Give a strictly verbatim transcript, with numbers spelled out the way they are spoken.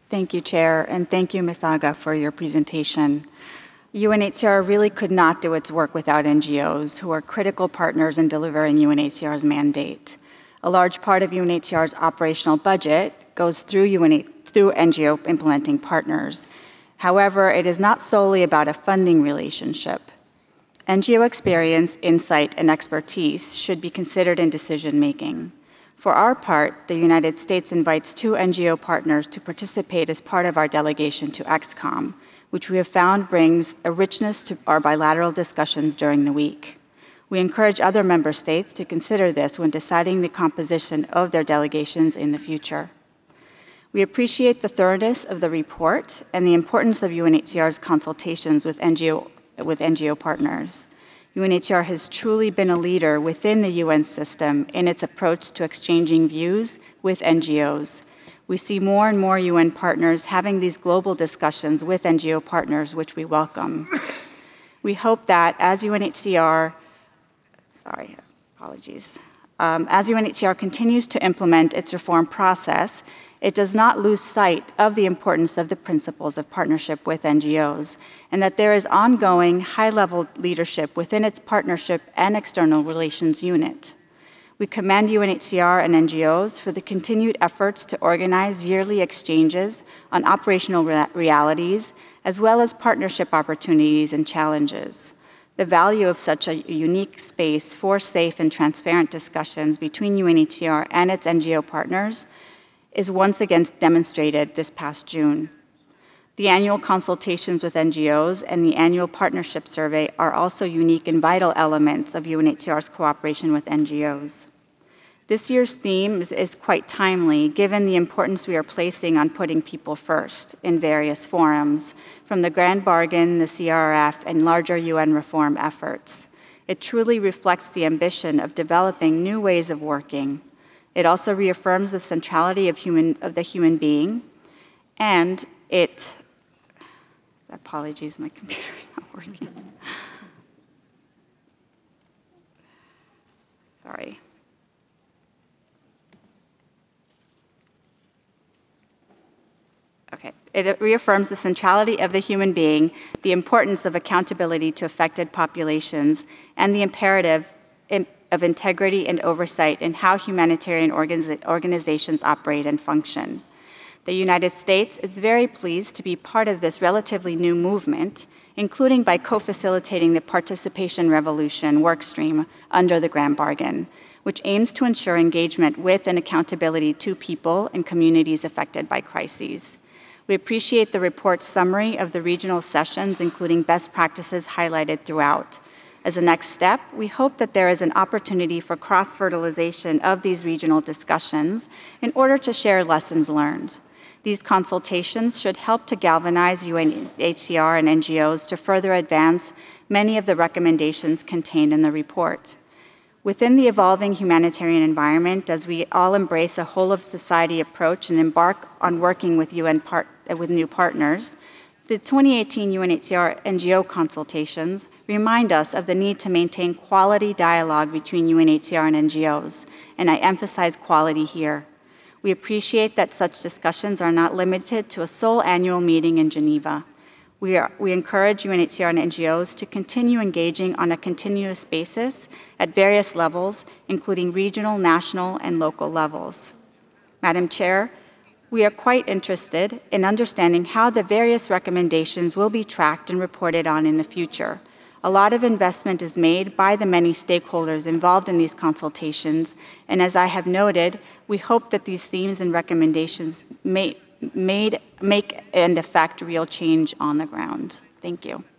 Thank you, Chair, and thank you, Miz Aga, for your presentation. U N H C R really could not do its work without N G Os, who are critical partners in delivering U N H C R's mandate. A large part of U N H C R's operational budget goes through, U N H, through N G O implementing partners. However, it is not solely about a funding relationship. N G O experience, insight, and expertise should be considered in decision-making. For our part, the United States invites two N G O partners to participate as part of our delegation to X COM, which we have found brings a richness to our bilateral discussions during the week. We encourage other member states to consider this when deciding the composition of their delegations in the future. We appreciate the thoroughness of the report and the importance of U N H C R's consultations with N G O, with N G O partners. U N H C R has truly been a leader within the U N system in its approach to exchanging views with N G Os. We see more and more U N partners having these global discussions with N G O partners, which we welcome. We hope that as U N H C R, sorry, apologies, um, as U N H C R continues to implement its reform process, it does not lose sight of the importance of the principles of partnership with N G Os, and that there is ongoing high-level leadership within its partnership and external relations unit. We commend U N H C R and N G Os for the continued efforts to organize yearly exchanges on operational re realities, as well as partnership opportunities and challenges. The value of such a unique space for safe and transparent discussions between U N H C R and its N G O partners is once again demonstrated this past June. The annual consultations with N G Os and the annual partnership survey are also unique and vital elements of U N H C R's cooperation with N G Os. This year's theme is, is quite timely, given the importance we are placing on putting people first in various forums, from the Grand Bargain, the C R F, and larger U N reform efforts. It truly reflects the ambition of developing new ways of working. It also reaffirms the centrality of, human, of the human being, and it, apologies, my computer is not working. Sorry. Okay. It reaffirms the centrality of the human being, the importance of accountability to affected populations, and the imperative in, of integrity and oversight in how humanitarian organiz organizations operate and function. The United States is very pleased to be part of this relatively new movement, including by co-facilitating the Participation Revolution workstream under the Grand Bargain, which aims to ensure engagement with and accountability to people and communities affected by crises. We appreciate the report's summary of the regional sessions, including best practices highlighted throughout. As a next step, we hope that there is an opportunity for cross-fertilization of these regional discussions in order to share lessons learned. These consultations should help to galvanize U N H C R and N G Os to further advance many of the recommendations contained in the report. Within the evolving humanitarian environment, as we all embrace a whole-of-society approach and embark on working with, U N part, with new partners, the twenty eighteen U N H C R N G O consultations remind us of the need to maintain quality dialogue between U N H C R and N G Os, and I emphasize quality here. We appreciate that such discussions are not limited to a sole annual meeting in Geneva. We, are, we encourage U N H C R and N G Os to continue engaging on a continuous basis at various levels, including regional, national, and local levels. Madam Chair, we are quite interested in understanding how the various recommendations will be tracked and reported on in the future. A lot of investment is made by the many stakeholders involved in these consultations, and as I have noted, we hope that these themes and recommendations may, made, make and affect real change on the ground. Thank you.